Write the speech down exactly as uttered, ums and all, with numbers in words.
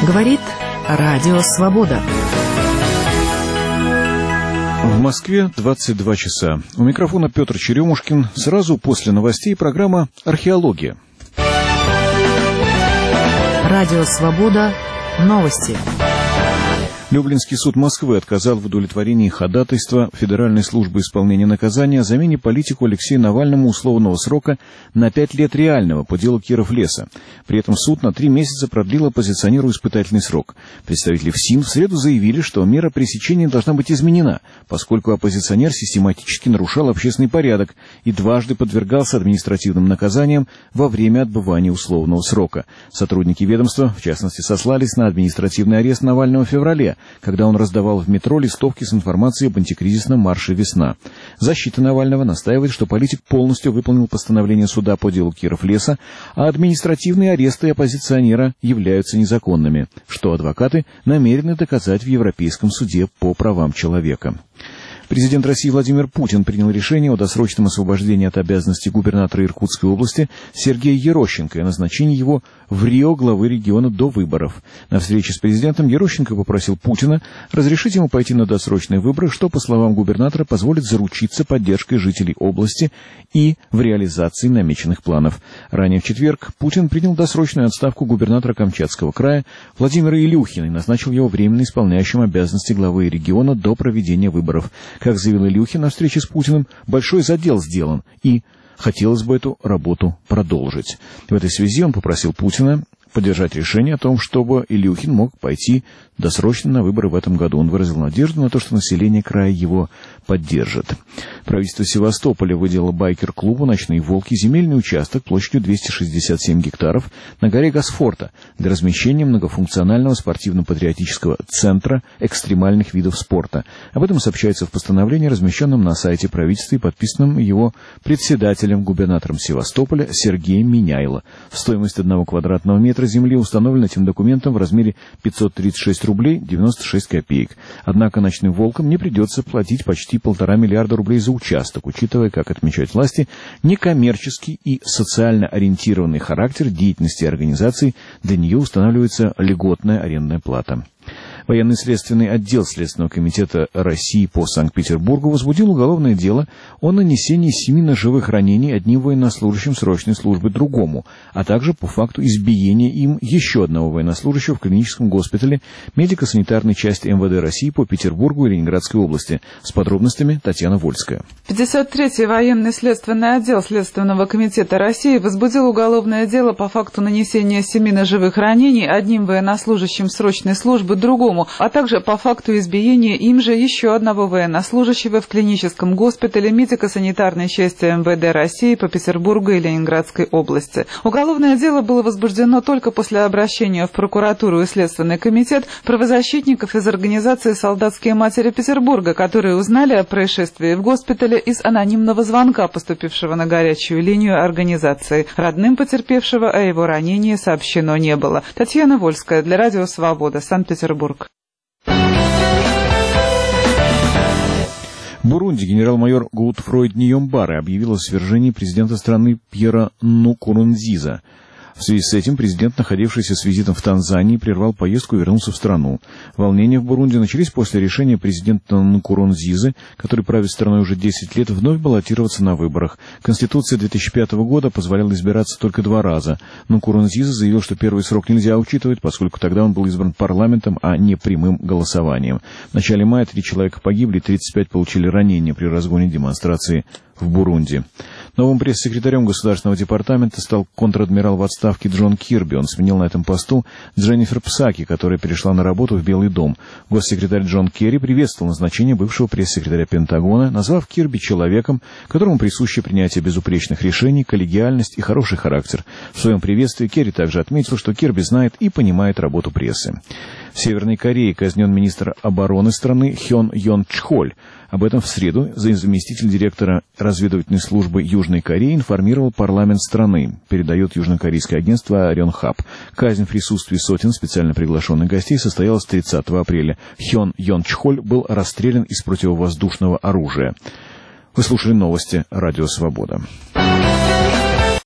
Говорит Радио Свобода. В Москве двадцать два часа. У микрофона Петр Черемушкин. Сразу после новостей программа «Археология». Радио Свобода. Новости. Люблинский суд Москвы отказал в удовлетворении ходатайства Федеральной службы исполнения наказания о замене политику Алексею Навальному условного срока на пять лет реального по делу Киров-Леса. При этом суд на три месяца продлил оппозиционеру испытательный срок. Представители ФСИН в среду заявили, что мера пресечения должна быть изменена, поскольку оппозиционер систематически нарушал общественный порядок и дважды подвергался административным наказаниям во время отбывания условного срока. Сотрудники ведомства, в частности, сослались на административный арест Навального в феврале, когда он раздавал в метро листовки с информацией об антикризисном марше «Весна». Защита Навального настаивает, что политик полностью выполнил постановление суда по делу Киров-Леса, а административные аресты оппозиционера являются незаконными, что адвокаты намерены доказать в Европейском суде по правам человека. Президент России Владимир Путин принял решение о досрочном освобождении от обязанностей губернатора Иркутской области Сергея Ерощенко и о назначении его в Рио главы региона до выборов. На встрече с президентом Ерощенко попросил Путина разрешить ему пойти на досрочные выборы, что, по словам губернатора, позволит заручиться поддержкой жителей области и в реализации намеченных планов. Ранее в четверг Путин принял досрочную отставку губернатора Камчатского края Владимира Илюхина и назначил его временно исполняющим обязанности главы региона до проведения выборов. Как заявил Илюхин на встрече с Путиным, большой задел сделан, и хотелось бы эту работу продолжить. В этой связи он попросил Путина поддержать решение о том, чтобы Илюхин мог пойти досрочно на выборы в этом году. Он выразил надежду на то, что население края его поддержит. Правительство Севастополя выделило байкер-клубу «Ночные волки» земельный участок площадью двести шестьдесят семь гектаров на горе Госфорта для размещения многофункционального спортивно-патриотического центра экстремальных видов спорта. Об этом сообщается в постановлении, размещенном на сайте правительства и подписанном его председателем, губернатором Севастополя Сергеем Миняйло. Стоимость одного квадратного метра земли установлена этим документом в размере пятьсот тридцать шесть рублей девяносто шесть копеек. Однако «Ночным волкам» не придется платить почти полтора миллиарда рублей за участок, учитывая, как отмечают власти, некоммерческий и социально ориентированный характер деятельности организации, для нее устанавливается льготная арендная плата. Военный следственный отдел Следственного комитета России по Санкт-Петербургу возбудил уголовное дело о нанесении семи ножевых ранений одним военнослужащим срочной службы другому, а также по факту избиения им еще одного военнослужащего в клиническом госпитале медико-санитарной части эм вэ дэ России по Петербургу и Ленинградской области. С подробностями Татьяна Вольская. пятьдесят третий военный следственный отдел Следственного комитета России возбудил уголовное дело по факту нанесения семи ножевых ранений одним военнослужащим срочной службы другому, а также по факту избиения им же еще одного военнослужащего в клиническом госпитале медико-санитарной части эм вэ дэ России по Петербургу и Ленинградской области. Уголовное дело было возбуждено только после обращения в прокуратуру и Следственный комитет правозащитников из организации «Солдатские матери Петербурга», которые узнали о происшествии в госпитале из анонимного звонка, поступившего на горячую линию организации. Родным потерпевшего о его ранении сообщено не было. Татьяна Вольская для Радио Свобода, Санкт-Петербург. В Бурунди генерал-майор Гоутфройд Ньомбаре объявил о свержении президента страны Пьера Нкурунзиза. В связи с этим президент, находившийся с визитом в Танзании, прервал поездку и вернулся в страну. Волнения в Бурунди начались после решения президента Нкурунзизы, который правит страной уже десять лет, вновь баллотироваться на выборах. Конституция две тысячи пятого года позволяла избираться только два раза. Нкурунзиза заявил, что первый срок нельзя учитывать, поскольку тогда он был избран парламентом, а не прямым голосованием. В начале мая три человека погибли, тридцать пять получили ранения при разгоне демонстрации в Бурунди. Новым пресс-секретарем Государственного департамента стал контр-адмирал в отставке Джон Кирби. Он сменил на этом посту Дженнифер Псаки, которая перешла на работу в Белый дом. Госсекретарь Джон Керри приветствовал назначение бывшего пресс-секретаря Пентагона, назвав Кирби человеком, которому присуще принятие безупречных решений, коллегиальность и хороший характер. В своем приветствии Керри также отметил, что Кирби знает и понимает работу прессы. В Северной Корее казнен министр обороны страны Хён Йон Чхоль. Об этом в среду заместитель директора разведывательной службы Южной Кореи информировал парламент страны, передает южнокорейское агентство Рёнхап. Казнь в присутствии сотен специально приглашенных гостей состоялась тридцатого апреля. Хён Йон Чхоль был расстрелян из противовоздушного оружия. Вы слушали новости «Радио Свобода».